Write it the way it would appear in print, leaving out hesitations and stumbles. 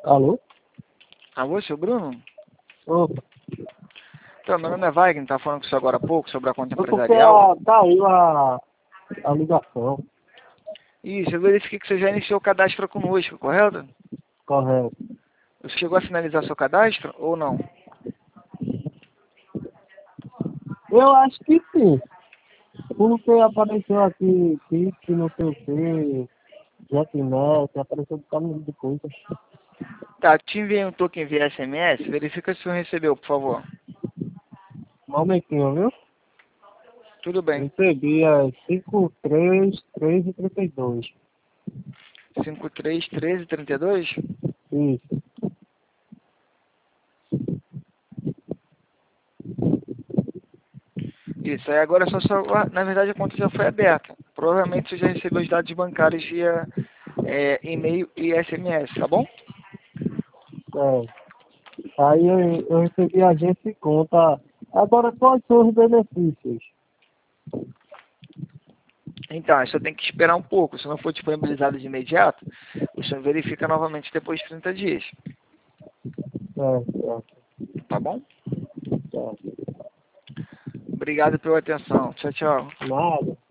Alô? Alô, seu Bruno? Opa. Então, meu nome é Wagner, tá falando com você agora há pouco sobre a conta É porque empresarial. caiu a ligação. Isso, eu verifiquei que você já iniciou o cadastro conosco, correto? Correto. Você chegou a finalizar seu cadastro ou não? Eu acho que sim. Porque apareceu aqui, que não sei o que, JetNet, apareceu um bocado de coisa. Tá, te enviei um token via SMS, verifica se você recebeu, por favor. Momentinho, viu? Tudo bem. Recebi as 53, 3 e 32. 531332? Isso. Isso, aí agora só, na verdade a conta já foi aberta. Provavelmente você já recebeu os dados bancários via e-mail e SMS, tá bom? É. Aí eu recebi a agência e conta. Agora, quais são os benefícios? Então, você tem que esperar um pouco. Se não for disponibilizado de imediato, o senhor verifica novamente depois de 30 dias. É, Tá bom? é. Obrigado pela atenção. Tchau, tchau. Nada.